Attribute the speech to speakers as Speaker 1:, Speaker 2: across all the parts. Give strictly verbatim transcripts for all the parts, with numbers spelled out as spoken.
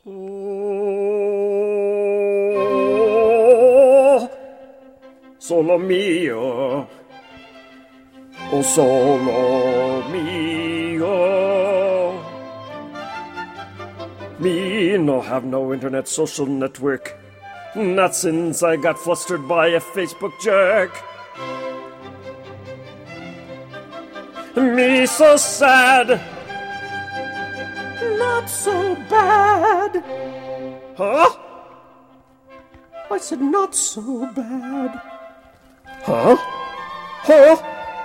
Speaker 1: Oh, solo mio, oh solo mio. Me no have no internet social network, not since I got flustered by a Facebook jerk. Me so sad, not so bad. Huh? I said not so bad. Huh? Huh?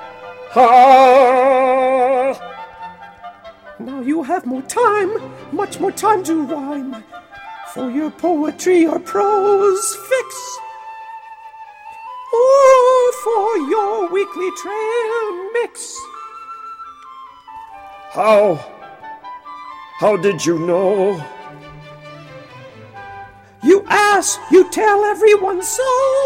Speaker 1: Huh? Now you have more time, much more time to rhyme, for your poetry or prose fix, or for your weekly trail mix. How? How did you know? You ask, you tell everyone so.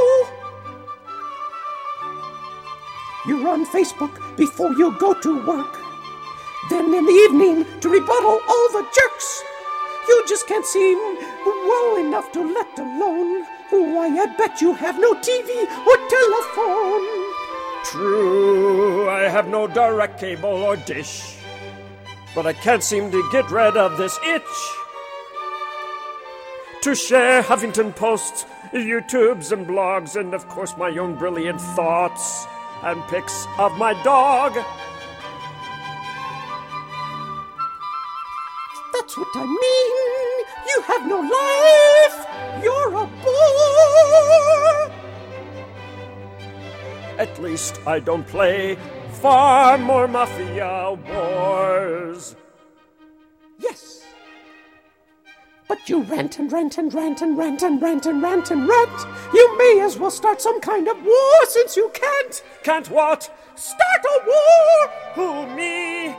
Speaker 1: You're on Facebook before you go to work. Then in the evening, to rebuttal all the jerks, you just can't seem well enough to let alone. Why, I bet you have no T V or telephone. True, I have no direct cable or dish, but I can't seem to get rid of this itch to share Huffington Posts, YouTubes, and blogs, and of course my own brilliant thoughts and pics of my dog. That's what I mean. You have no life. You're a bore. At least I don't play far more Mafia Wars. Yes. But you rant and rant and rant and rant and rant and rant and rant. You may as well start some kind of war since you can't. Can't what? Start a war! Who, me?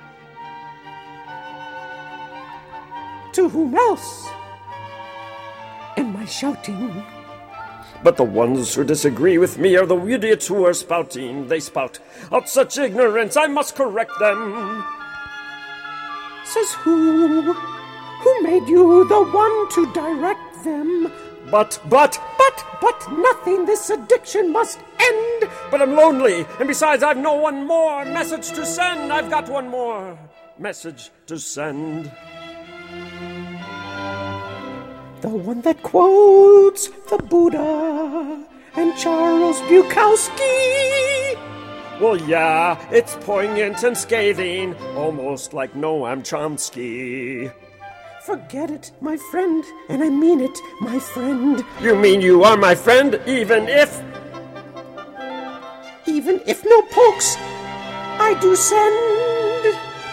Speaker 1: To whom else am I shouting? But the ones who disagree with me are the idiots who are spouting. They spout out such ignorance, I must correct them. Says who? Who made you the one to direct them? But, but, but, but nothing, this addiction must end. But I'm lonely, and besides I've no one more message to send. I've got one more message to send. The one that quotes the Buddha and Charles Bukowski. Well, yeah, it's poignant and scathing, almost like Noam Chomsky. Forget it, my friend, and I mean it, my friend. You mean you are my friend, even if... Even if no pokes I do send?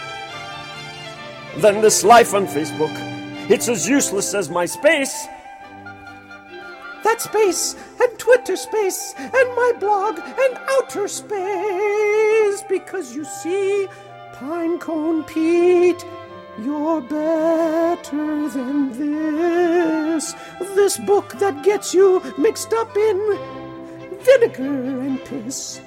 Speaker 1: Then this life on Facebook, it's as useless as my space. That space, and Twitter space, and my blog, and outer space. Because you see, Pinecone Pete, you're better than this. This book that gets you mixed up in vinegar and piss.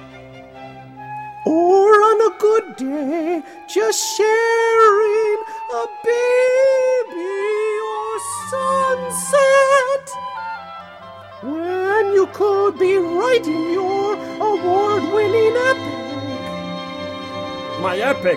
Speaker 1: Or on a good day, just sharing a baby or sunset, when you could be writing your award-winning epic. My epic?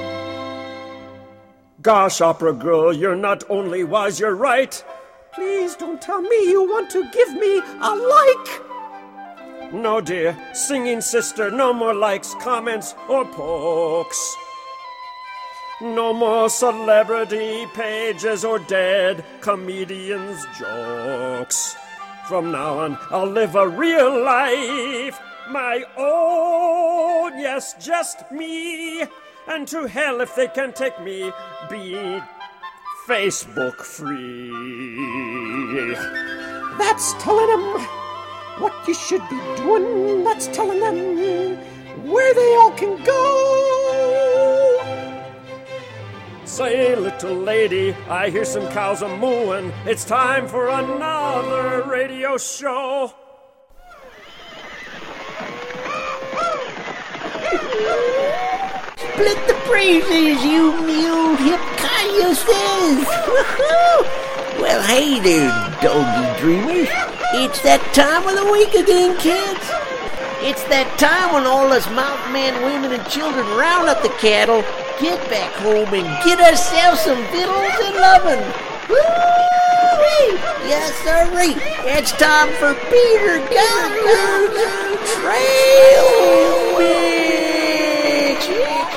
Speaker 1: Gosh, opera girl, you're not only wise, you're right. Please don't tell me you want to give me a like. No, dear, singing sister, no more likes, comments, or pokes. No more celebrity pages or dead comedians' jokes. From now on, I'll live a real life, my own, yes, just me. And to hell if they can take me, be Facebook free. That's telling them what you should be doing. That's telling them where they all can go. Say, little lady, I hear some cows a-mooing. It's time for another radio show.
Speaker 2: Split the praises, you mule hip coyote. you says. Woohoo! Well, hey there, doggy dreamers. It's that time of the week again, kids. It's that time when all us mountain men, women, and children round up the cattle, get back home, and get ourselves some victuals and lovin'. Woo-wee! Yes, sirree. It's time for Peter Gunner's Trail Witch.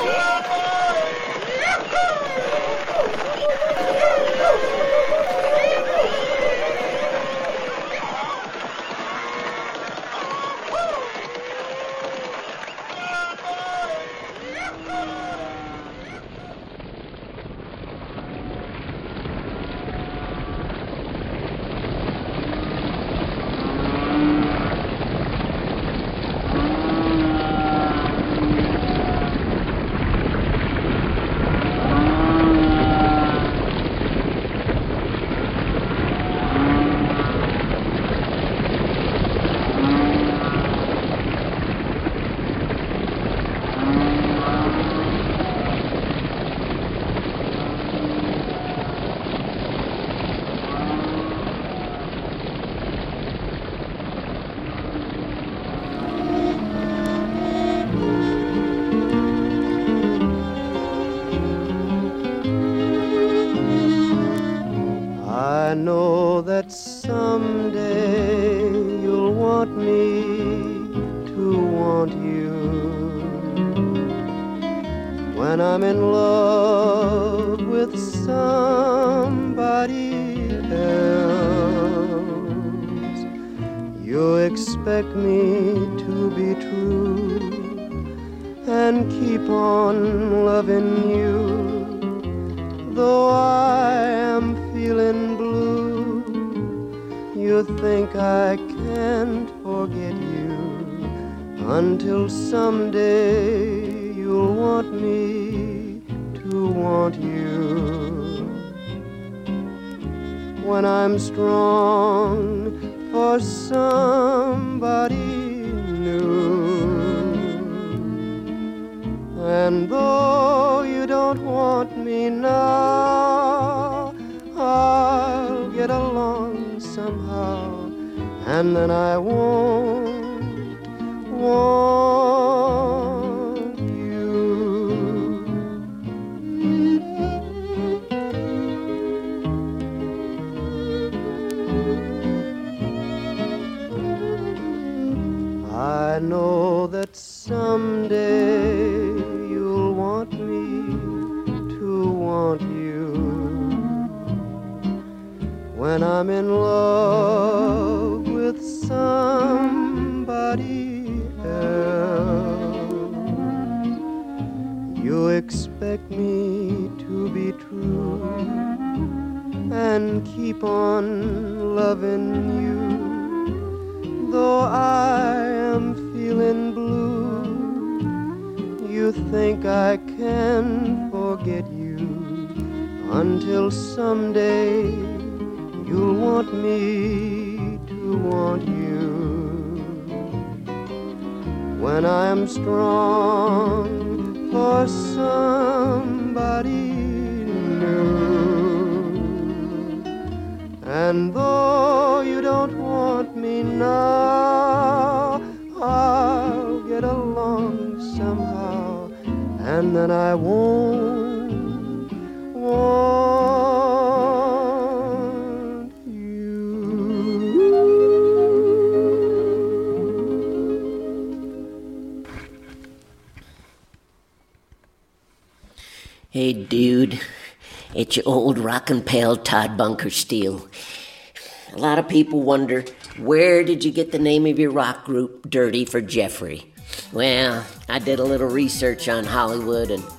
Speaker 3: I know that someday you'll want me to want you. When I'm in love with somebody else, you expect me to be true and keep on loving you. Though I am feeling blue, you think I can't forget you until someday you'll want me to want you. When I'm strong for somebody new, and though you don't want me now, I'll get along somehow, and then I won't want you. I know that someday you'll want me to want you. When I'm in love with somebody else, you expect me to be true and keep on loving you. Though I am feeling blue, you think I can forget you until someday you'll want me to want you. When I'm strong for somebody new, and though you don't want me now, I'll get along somehow, and then I won't want you.
Speaker 2: Hey, dude, it's your old rockin' pal Todd Bunker Steele. A lot of people wonder, where did you get the name of your rock group, Dirty for Jeffrey? Well, I did a little research on Hollywood, and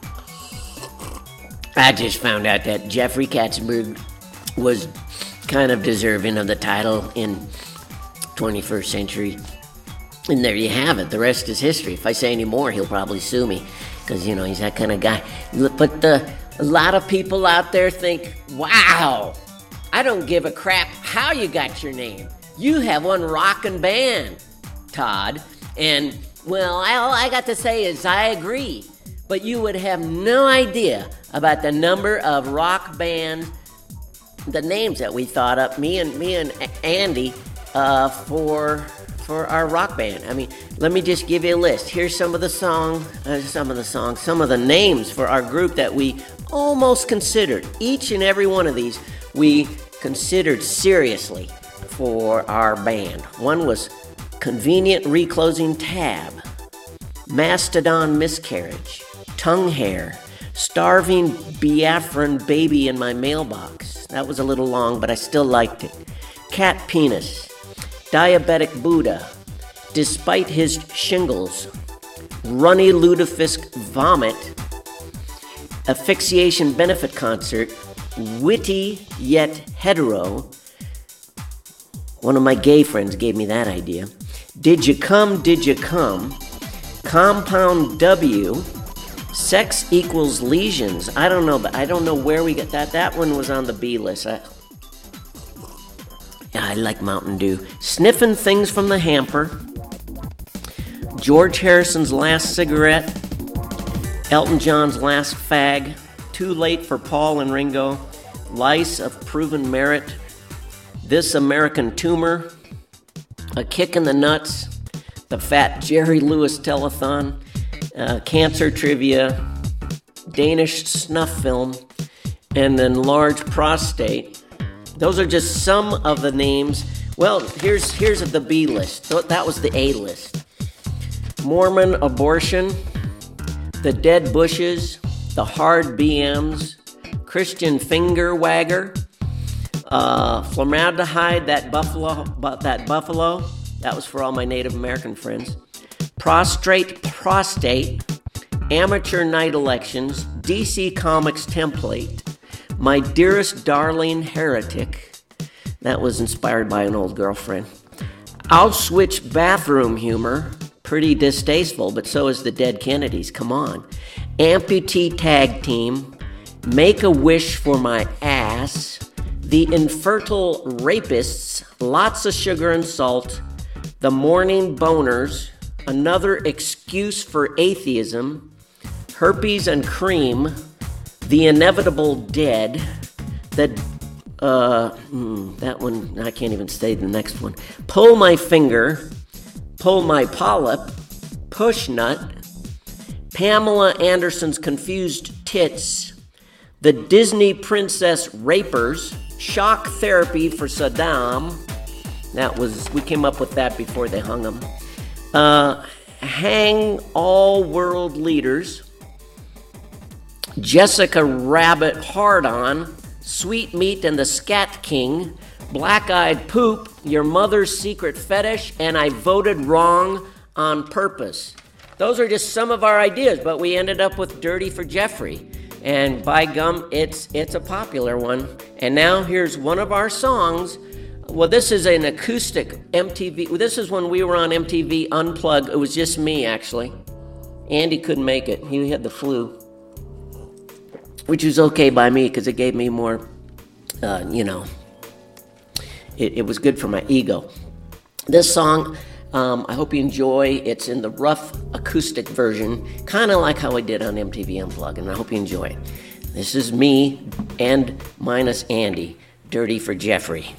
Speaker 2: I just found out that Jeffrey Katzenberg was kind of deserving of the title in twenty-first century. And there you have it. The rest is history. If I say any more, he'll probably sue me, because, you know, he's that kind of guy. But the, a lot of people out there think, wow, I don't give a crap how you got your name. You have one rockin' band, Todd. And, well, all I got to say is I agree. but you would have no idea about the number of rock bands, the names that we thought up, me and me and Andy, uh, for for our rock band. I mean, let me just give you a list. Here's some of the song, uh, some of the songs, some of the names for our group that we almost considered. Each and every one of these we considered seriously for our band. One was Convenient Reclosing Tab, Mastodon Miscarriage, Tongue Hair, Starving Biafran Baby in My Mailbox. That was a little long, but I still liked it. Cat Penis, Diabetic Buddha, Despite His Shingles, Runny Ludafisk Vomit, Asphyxiation Benefit Concert, Witty Yet Hetero. One of my gay friends gave me that idea. Did You Come, Did You Come, Compound W, Sex Equals Lesions. I don't know, but I don't know where we got that. That one was on the B list. I, yeah, I like Mountain Dew. Sniffing Things from the Hamper, George Harrison's Last Cigarette, Elton John's Last Fag, Too Late for Paul and Ringo, Lice of Proven Merit, This American Tumor, A Kick in the Nuts, the Fat Jerry Lewis Telethon, uh, Cancer Trivia, Danish Snuff Film, and then Large Prostate. Those are just some of the names. Well, here's here's the B list. That was the A list. Mormon Abortion, The Dead Bushes, The Hard B Ms, Christian Finger Wagger, uh, Formaldehyde, that buffalo, but that buffalo. That was for all my Native American friends. Prostrate Prostate, Amateur Night Elections, D C Comics Template, My Dearest Darling Heretic. That was inspired by an old girlfriend. Auschwitz Bathroom Humor, pretty distasteful, but so is the Dead Kennedys, come on. Amputee Tag Team, Make a Wish for My Ass, The Infertile Rapists, Lots of Sugar and Salt, The Morning Boners, Another Excuse for Atheism, Herpes and Cream, The Inevitable Dead, the, uh, hmm, that one, I can't even say the next one, Pull My Finger, Pull My Polyp, Push Nut, Pamela Anderson's Confused Tits, The Disney Princess Rapers, Shock Therapy for Saddam. That was, we came up with that before they hung him. Uh, Hang All World Leaders, Jessica Rabbit Hard On, Sweet Meat and the Scat King, Black Eyed Poop, Your Mother's Secret Fetish, and I Voted Wrong on Purpose. Those are just some of our ideas, but we ended up with Dirty for Jeffrey. And by gum, it's it's a popular one. And now here's one of our songs. Well, this is an acoustic M T V. This is when we were on M T V Unplugged. It was just me, actually. Andy couldn't make it. He had the flu. Which was okay by me because it gave me more, uh, you know, it, it was good for my ego. This song, um, I hope you enjoy. It's in the rough acoustic version, kind of like how I did on M T V Unplugged, and I hope you enjoy it. This is me and minus Andy, Dirty for Jeffrey.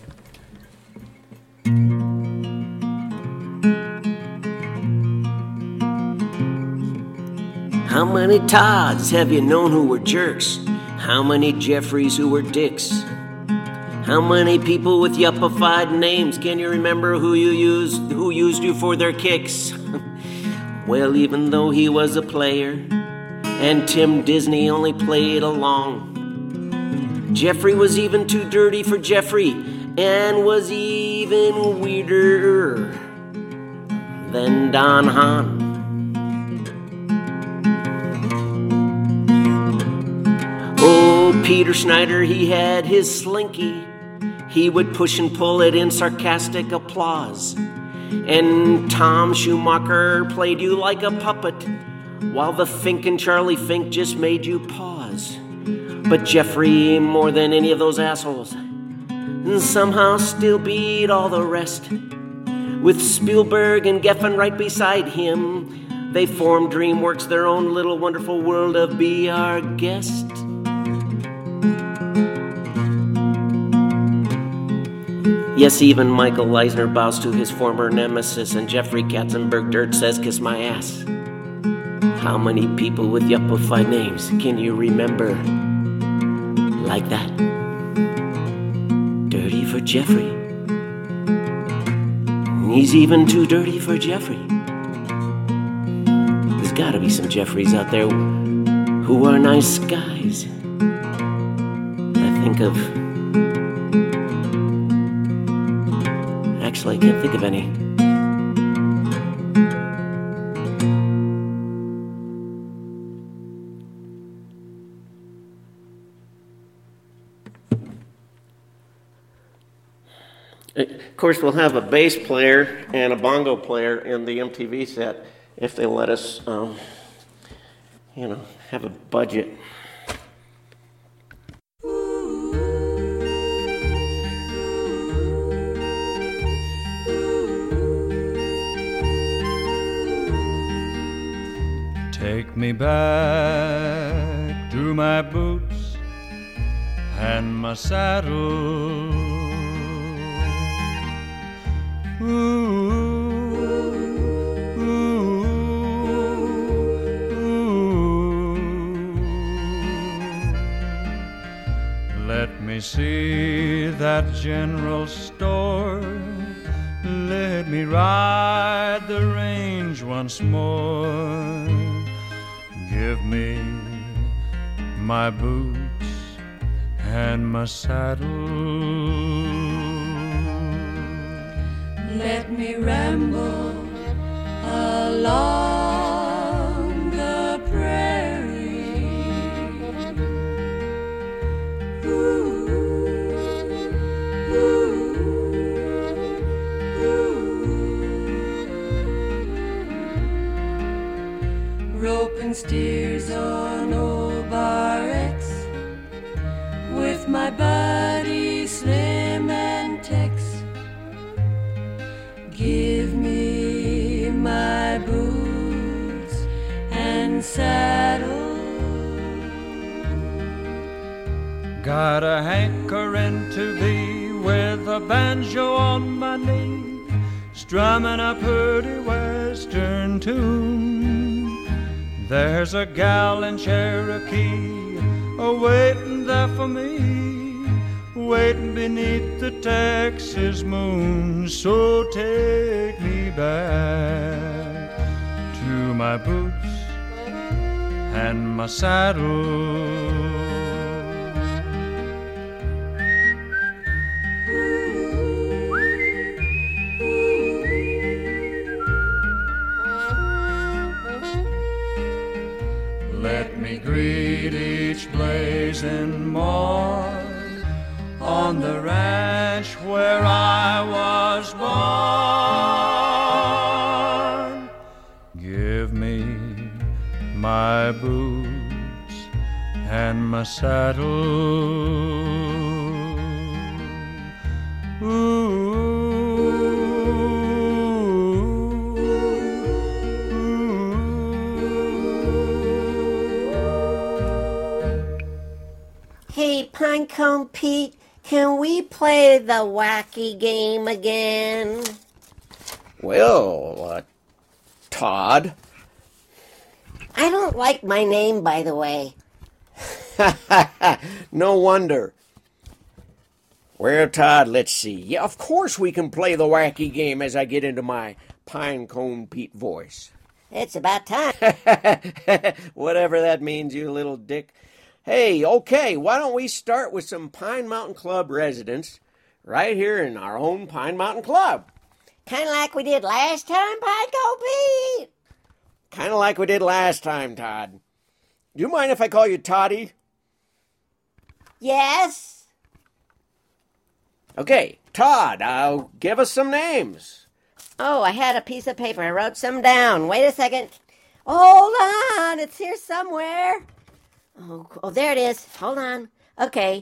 Speaker 2: How many Todds have you known who were jerks? How many Jeffreys who were dicks? How many people with yuppified names can you remember who you used, who used you for their kicks? Well, even though he was a player and Tim Disney only played along, Jeffrey was even too dirty for Jeffrey and was even weirder than Don Hahn. Oh, Peter Schneider, he had his slinky. He would push and pull it in sarcastic applause. And Tom Schumacher played you like a puppet, while the Finkin' Charlie Fink just made you pause. But Jeffrey, more than any of those assholes, somehow still beat all the rest. With Spielberg and Geffen right beside him, They formed DreamWorks, their own little wonderful world of Be Our Guest. Yes, even Michael Eisner bows to his former nemesis, and Jeffrey Katzenberg Dirt says, kiss my ass. How many people with yuppified names can you remember like that? Dirty for Jeffrey. He's even too dirty for Jeffrey. There's gotta be some Jeffreys out there who are nice guys. I think of... Actually, I can't think of any. Of course, we'll have a bass player and a bongo player in the M T V set if they let us, um, you know, have a budget.
Speaker 4: Take me back to my boots and my saddle. Ooh, ooh, ooh. Let me see that general store. Let me ride the range once more. Give me my boots and my saddle.
Speaker 5: Let me ramble along the prairie. Ooh, ooh, ooh. Roping steers on old Bar X with my buddy Slim and Tex. Give me my boots and saddle.
Speaker 4: Got a hankering to be with a banjo on my knee, strumming a pretty western tune. There's a gal in Cherokee a-waiting there for me, waiting beneath the Texas moon. So take me back to my boots and my saddle. Let me greet each blazing morn on the ranch where I was born. Give me my boots and my saddle. Ooh.
Speaker 2: Hey, Pinecone Pete, can we play the wacky game again?
Speaker 1: Well, uh, Todd.
Speaker 2: I don't like my name, by the way.
Speaker 1: No wonder. Well, Todd, let's see. Yeah, of course we can play the wacky game as I get into my Pinecone Pete voice.
Speaker 2: It's about time.
Speaker 1: Whatever that means, you little dick. Hey, okay, why don't we start with some Pine Mountain Club residents right here in our own Pine Mountain Club?
Speaker 2: Kind of like we did last time, Pinecone Pete.
Speaker 1: Kind of like we did last time, Todd. Do you mind if I call you Toddy?
Speaker 2: Yes.
Speaker 1: Okay, Todd, uh, give us some names.
Speaker 2: Oh, I had a piece of paper. I wrote some down. Wait a second. Hold on. It's here somewhere. Oh, oh, there it is. Hold on. Okay.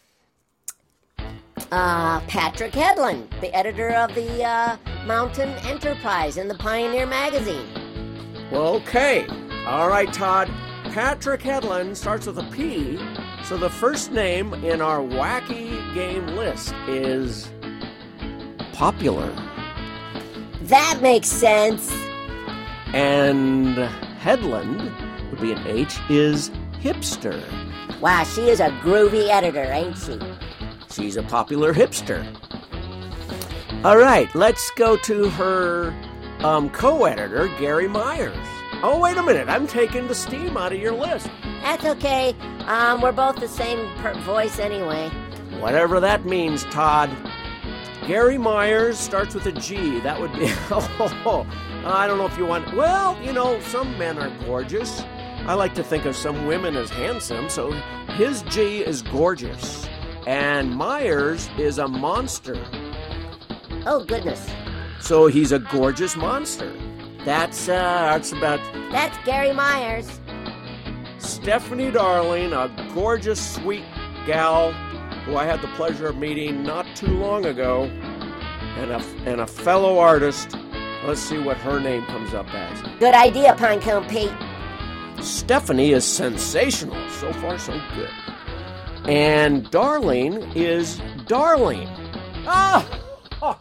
Speaker 2: Uh, Patrick Headland, the editor of the uh, Mountain Enterprise and the Pioneer magazine.
Speaker 1: Okay. All right, Todd. Patrick Headland starts with a P, so the first name in our wacky game list is Popular.
Speaker 2: That makes sense.
Speaker 1: And Headland would be an H, is Hipster.
Speaker 2: Wow, she is a groovy editor, ain't she?
Speaker 1: She's a popular hipster. All right, let's go to her um, co-editor, Gary Myers. Oh, wait a minute. I'm taking the steam out of your list.
Speaker 2: That's okay. Um, we're both the same per- voice anyway.
Speaker 1: Whatever that means, Todd. Gary Myers starts with a G. That would be... Oh, I don't know if you want... Well, you know, some men are gorgeous. I like to think of some women as handsome, so his G is gorgeous. And Myers is a monster.
Speaker 2: Oh, goodness.
Speaker 1: So he's a gorgeous monster. That's, uh, that's about...
Speaker 2: That's Gary Myers.
Speaker 1: Stephanie Darling, a gorgeous, sweet gal who I had the pleasure of meeting not too long ago, and a, and a fellow artist. Let's see what her name comes up as.
Speaker 2: Good idea, Pinecone Pete.
Speaker 1: Stephanie is sensational. So far, so good. And Darling is Darling. Ah! Oh.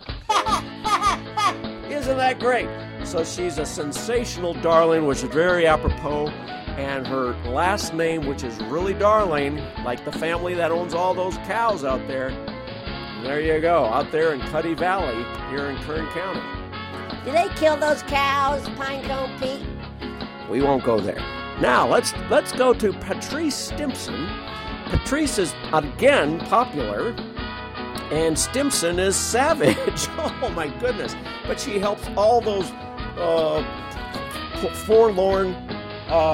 Speaker 1: Isn't that great? So she's a sensational darling, which is very apropos. And her last name, which is really darling, like the family that owns all those cows out there. There you go, out there in Cuddy Valley, here in Kern County.
Speaker 2: Do they kill those cows, Pinecone Pete?
Speaker 1: We won't go there. Now, let's let's go to Patrice Stimson. Patrice is, again, popular. And Stimson is savage. Oh, my goodness. But she helps all those uh, forlorn uh,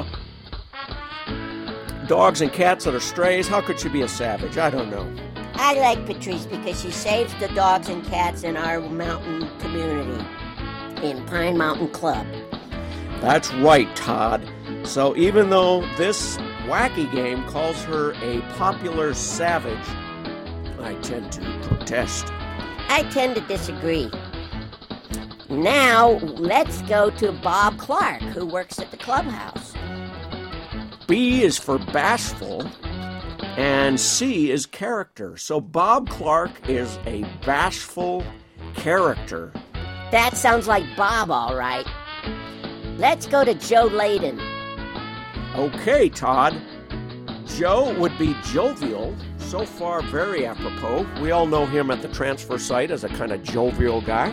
Speaker 1: dogs and cats that are strays. How could she be a savage? I don't know.
Speaker 2: I like Patrice because she saves the dogs and cats in our mountain community, in Pine Mountain Club.
Speaker 1: That's right, Todd. So even though this wacky game calls her a popular savage, I tend to protest.
Speaker 2: I tend to disagree. Now, let's go to Bob Clark, who works at the clubhouse.
Speaker 1: B is for bashful, and C is character. So Bob Clark is a bashful character.
Speaker 2: That sounds like Bob, all right. Let's go to Joe Layden.
Speaker 1: Okay, Todd. Joe would be jovial. So far, very apropos. We all know him at the transfer site as a kind of jovial guy.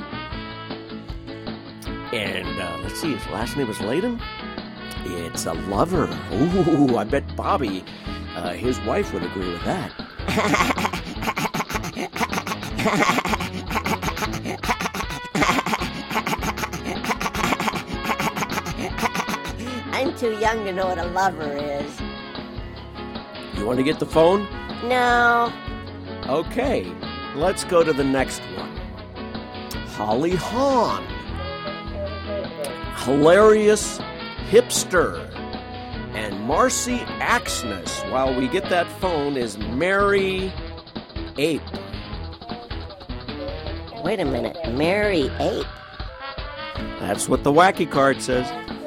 Speaker 1: And uh, let's see, his last name is Layden? It's a lover. Ooh, I bet Bobby, uh, his wife, would agree with that.
Speaker 2: I'm too young to know what a lover is.
Speaker 1: You want to get the phone?
Speaker 2: No.
Speaker 1: Okay, let's go to the next one. Holly Hawn. Hilarious hipster. And Marcy Axness, while we get that phone, is Mary Ape.
Speaker 2: Wait a minute, Mary Ape?
Speaker 1: That's what the wacky card says.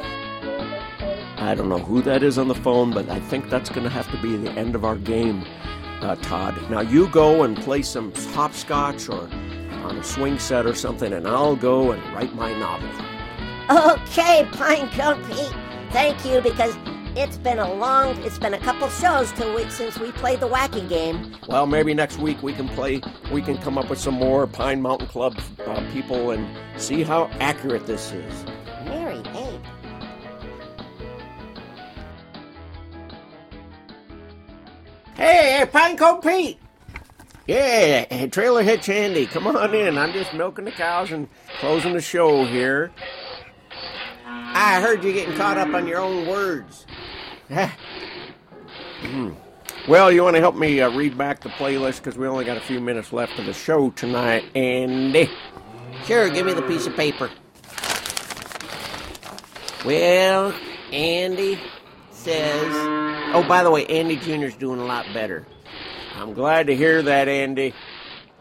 Speaker 1: I don't know who that is on the phone, but I think that's going to have to be the end of our game, uh, Todd. Now you go and play some hopscotch or on a swing set or something, and I'll go and write my novel.
Speaker 2: Okay, Pinecone Pete. Thank you, because it's been a long, it's been a couple shows till we, since we played the wacky game.
Speaker 1: Well, maybe next week we can play, we can come up with some more Pine Mountain Club uh, people and see how accurate this is.
Speaker 2: Mary Ape.
Speaker 1: Hey, hey, Pinecone Pete! Yeah, hey, Trailer Hitch Andy, come on in. I'm just milking the cows and closing the show here. I heard you getting caught up on your own words. Well, you want to help me uh, read back the playlist because we only got a few minutes left of the show tonight, Andy.
Speaker 2: Sure, give me the piece of paper.
Speaker 1: Well, Andy says... Oh, by the way, Andy Junior's doing a lot better. I'm glad to hear that, Andy.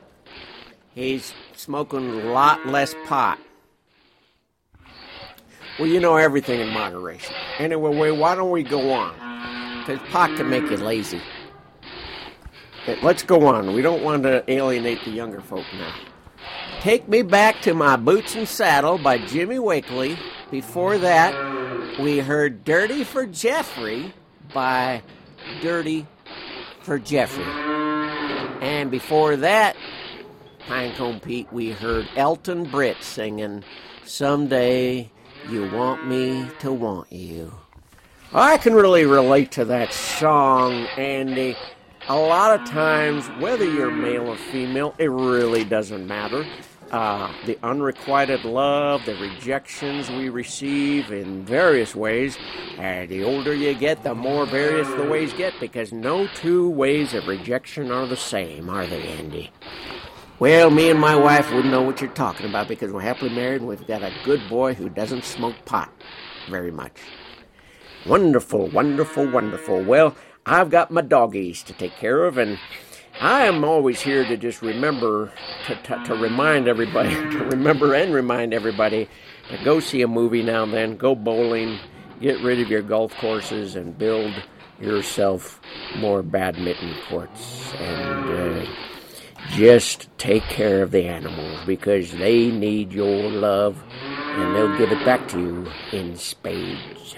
Speaker 1: He's smoking a lot less pot.
Speaker 6: Well, you know everything in moderation. Anyway, why don't we go on? Because pot can make you lazy. Let's go on. We don't want to alienate the younger folk now. Take Me Back to My Boots and Saddle by Jimmy Wakely. Before that, we heard Dirty for Jeffrey by Dirty for Jeffrey. And before that, Pinecone Pete, we heard Elton Britt singing Someday You Want Me to Want You. I can really relate to that song, Andy. A lot of times, whether you're male or female, it really doesn't matter. Uh, the unrequited love, the rejections we receive in various ways, and the older you get, the more various the ways get, because no two ways of rejection are the same, are they, Andy? Well, me and my wife wouldn't know what you're talking about because we're happily married and we've got a good boy who doesn't smoke pot very much. Wonderful, wonderful, wonderful. Well, I've got my doggies to take care of, and I am always here to just remember, to, to, to remind everybody, to remember and remind everybody to go see a movie now and then, go bowling, get rid of your golf courses, and build yourself more badminton courts. And uh, just take care of the animals because they need your love, and they'll give it back to you in spades.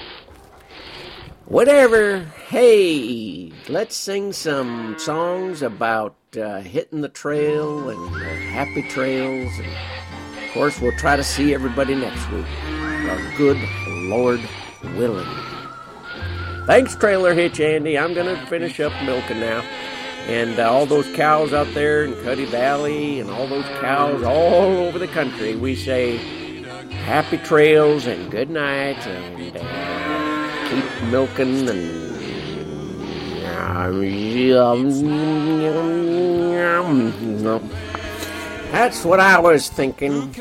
Speaker 6: Whatever, hey, let's sing some songs about uh, hitting the trail and uh, happy trails. And of course, we'll try to see everybody next week. Our good Lord willing. Thanks, Trailer Hitch Andy. I'm going to finish up milking now. And uh, all those cows out there in Cuddy Valley and all those cows all over the country, we say happy trails and good night and... Uh, keep milking and that's what I was thinking.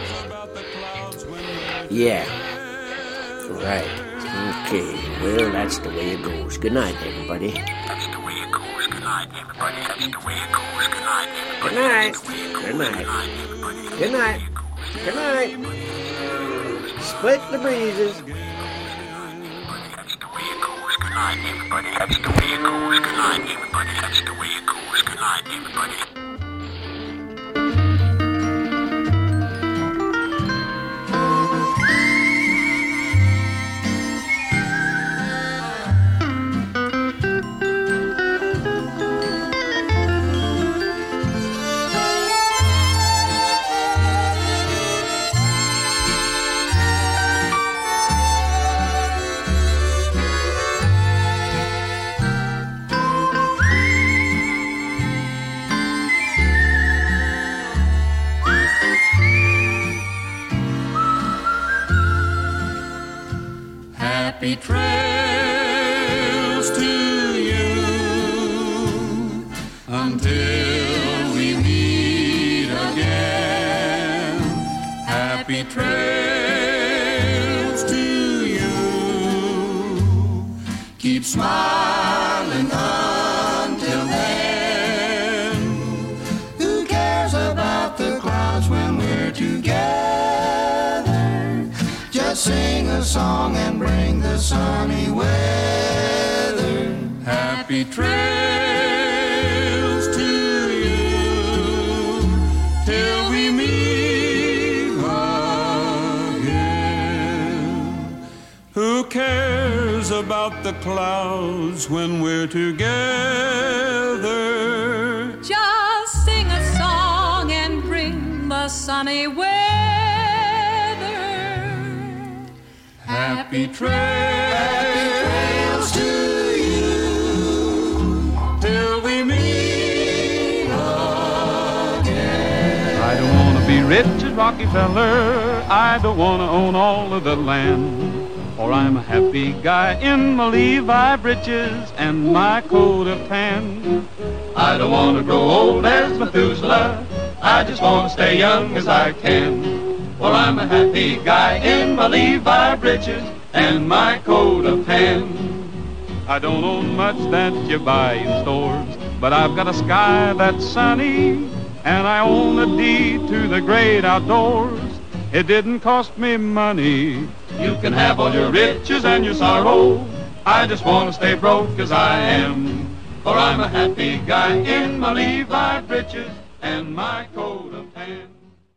Speaker 6: Yeah. Right. Okay. Well, that's the way it goes. Good night, everybody. That's the way it goes. Good night, everybody. That's the way it goes. Good night, everybody. Good night. Good night. Good night. Good night. Split the breezes. Good night, everybody. That's the way it goes. Good night, everybody. That's the way it goes. Good night, everybody.
Speaker 7: Happy trails to you until we meet again. Happy trails to you. Keep smiling until then. Who cares about the clouds when we're together? Just sing a song and bring the sunny weather. Happy trails to you till we meet again. Who cares about the clouds when we're together?
Speaker 5: Just sing a song and bring the sunny weather.
Speaker 7: Happy trails to you till we meet again.
Speaker 4: I don't want to be rich as Rockefeller. I don't want to own all of the land. For I'm a happy guy in my Levi breeches and my coat of tan. I don't want to grow old as Methuselah. I just want to stay young as I can. For I'm a happy guy in my Levi breeches and my coat of tan. I don't own much that you buy in stores, but I've got a sky that's sunny, and I own a deed to the great outdoors. It didn't cost me money. You can have all your riches and your sorrow. I just want to stay broke as I am. For I'm a happy guy in my Levi breeches and my coat of tan.